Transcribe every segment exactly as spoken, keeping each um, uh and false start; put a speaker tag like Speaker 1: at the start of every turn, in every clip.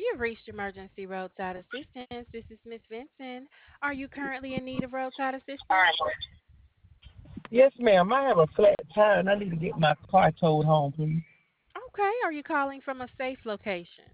Speaker 1: You've reached emergency roadside assistance. This is Miss Vincent. Are you currently in need of roadside assistance?
Speaker 2: Yes, ma'am. I have a flat tire and I need to get my car towed home, please.
Speaker 1: Okay. Are you calling from a safe location?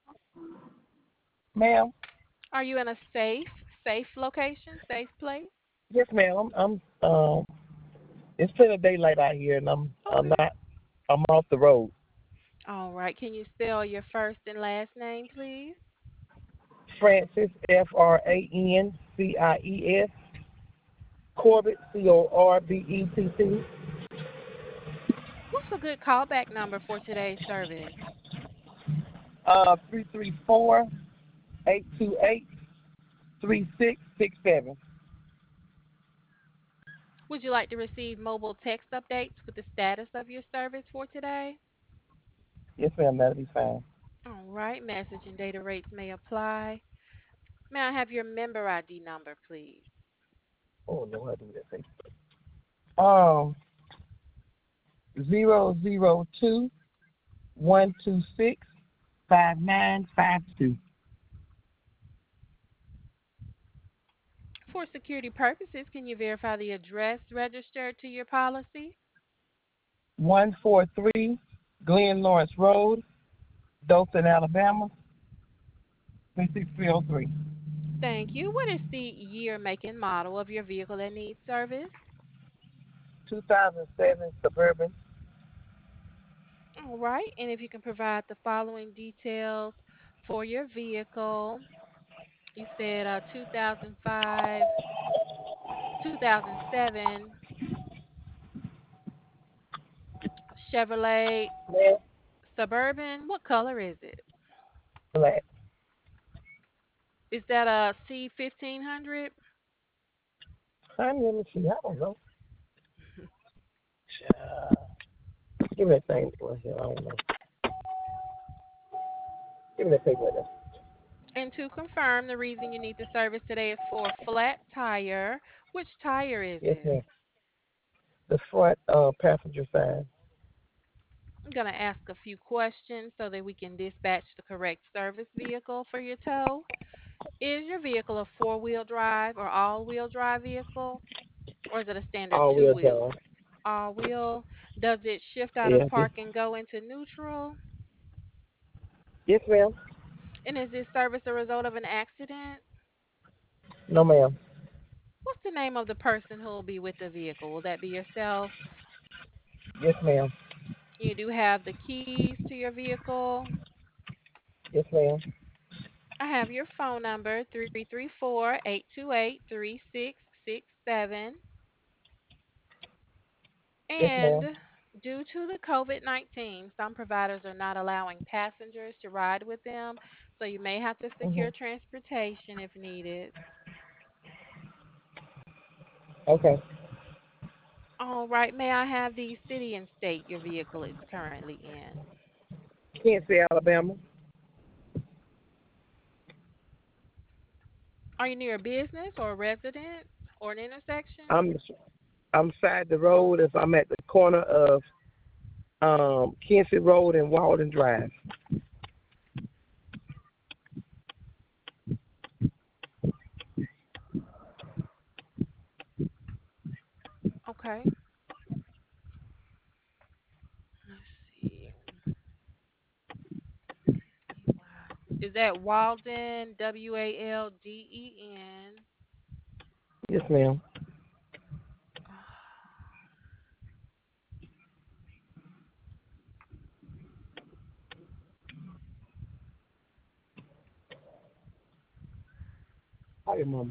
Speaker 2: Ma'am?
Speaker 1: Are you in a safe, safe location, safe place?
Speaker 2: Yes, ma'am. I'm, I'm um it's plenty of daylight out here and I'm I'm
Speaker 1: Okay.
Speaker 2: not I'm off the road.
Speaker 1: All right. Can you spell your first and last name, please?
Speaker 2: Francis F R A N C I E S Corbett C O R B E T T.
Speaker 1: What's a good callback number for today's service?
Speaker 2: Uh three three four eight two eight three six six seven.
Speaker 1: Would you like to receive mobile text updates with the status of your service for today?
Speaker 2: Yes, ma'am, that'll be fine.
Speaker 1: All right. Message and data rates may apply. May I have your member I D number, please?
Speaker 2: Oh no, I do that thing. Um zero zero two one two six five nine five two.
Speaker 1: For security purposes, can you verify the address registered to your policy?
Speaker 2: One four three Glen Lawrence Road, Dothan, Alabama, three six three oh three.
Speaker 1: Thank you. What is the year, make, and model of your vehicle that needs service?
Speaker 2: Two thousand seven Suburban.
Speaker 1: All right. And if you can provide the following details for your vehicle. You said uh, two thousand five, two thousand seven Chevrolet
Speaker 2: Black.
Speaker 1: Suburban. What color is it?
Speaker 2: Black.
Speaker 1: Is that a C fifteen hundred?
Speaker 2: Honey, let me see. I don't know. Uh, give me that thing right here. I don't know. Give me that paper right there.
Speaker 1: And to confirm, the reason you need the service today is for a flat tire. Which tire is
Speaker 2: Yes,
Speaker 1: it?
Speaker 2: ma'am. The front uh, passenger side.
Speaker 1: I'm going to ask a few questions so that we can dispatch the correct service vehicle for your tow. Is your vehicle a four wheel drive or all wheel drive vehicle? Or is it a standard
Speaker 2: All
Speaker 1: two
Speaker 2: wheel
Speaker 1: wheel?
Speaker 2: drive.
Speaker 1: All wheel. Does it shift out of
Speaker 2: Yeah. This,
Speaker 1: park and go into neutral?
Speaker 2: yes, ma'am.
Speaker 1: And is this service a result of an accident?
Speaker 2: No, ma'am.
Speaker 1: What's the name of the person who will be with the vehicle? Will that be yourself?
Speaker 2: Yes, ma'am.
Speaker 1: You do have the keys to your vehicle.
Speaker 2: Yes, ma'am.
Speaker 1: I have your phone number, three three four, eight two eight, three six six seven.
Speaker 2: Yes,
Speaker 1: And
Speaker 2: ma'am.
Speaker 1: due to the COVID nineteen, some providers are not allowing passengers to ride with them, so you may have to secure
Speaker 2: Mhm.
Speaker 1: transportation if needed.
Speaker 2: Okay.
Speaker 1: All right, may I have the city and state your vehicle is currently in?
Speaker 2: Kansas, Alabama.
Speaker 1: Are you near a business or a residence or an intersection?
Speaker 2: I'm I'm side the road if I'm at the corner of um Kinsey Road and Walden Drive.
Speaker 1: Okay, let's see. Is that Walden, W A L D E N?
Speaker 2: Yes, ma'am. Hi, mom.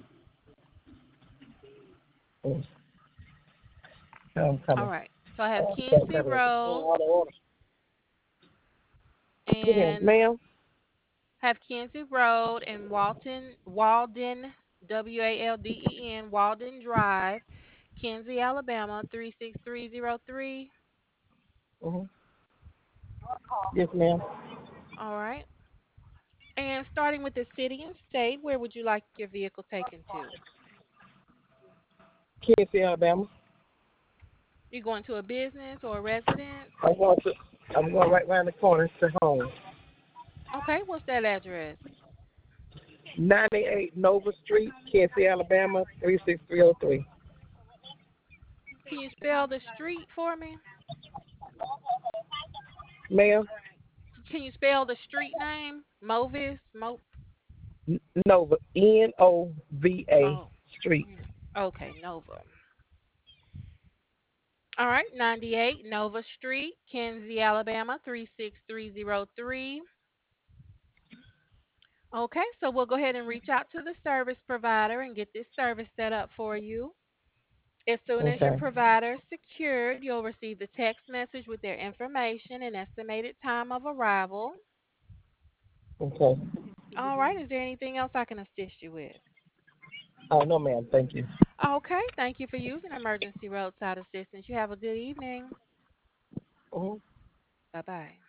Speaker 2: Oh, I'm
Speaker 1: All
Speaker 2: coming.
Speaker 1: right, so I have
Speaker 2: I'm
Speaker 1: Kinsey
Speaker 2: coming.
Speaker 1: Road
Speaker 2: Oh, order, order. Yes,
Speaker 1: and
Speaker 2: ma'am.
Speaker 1: have Kinsey Road and Walton, Walden, W A L D E N, Walden Drive, Kinsey, Alabama, three six three zero three.
Speaker 2: Mhm. Yes, ma'am.
Speaker 1: All right. And starting with the city and state, where would you like your vehicle taken to?
Speaker 2: Kinsey, Alabama.
Speaker 1: You going to a business or a residence?
Speaker 2: I'm going to. I'm going right around the corner to home.
Speaker 1: Okay, what's that address?
Speaker 2: ninety-eight Nova Street, Quincy, Alabama, three six three zero three.
Speaker 1: Can you spell the street for me?
Speaker 2: Ma'am,
Speaker 1: Can you spell the street name? Movis? Mo
Speaker 2: Nova, N O V A
Speaker 1: Oh,
Speaker 2: Street.
Speaker 1: mm, okay, Nova. All right, ninety-eight Nova Street, Kenzie, Alabama, three six three zero three. Okay, so we'll go ahead and reach out to the service provider and get this service set up for you. As soon as your
Speaker 2: Okay.
Speaker 1: provider is secured, you'll receive the text message with their information and estimated time of arrival.
Speaker 2: Okay.
Speaker 1: All right, is there anything else I can assist you with?
Speaker 2: Oh, no, ma'am. Thank you.
Speaker 1: Okay, thank you for using Emergency Roadside Assistance. You have a good evening.
Speaker 2: Mhm.
Speaker 1: Bye bye.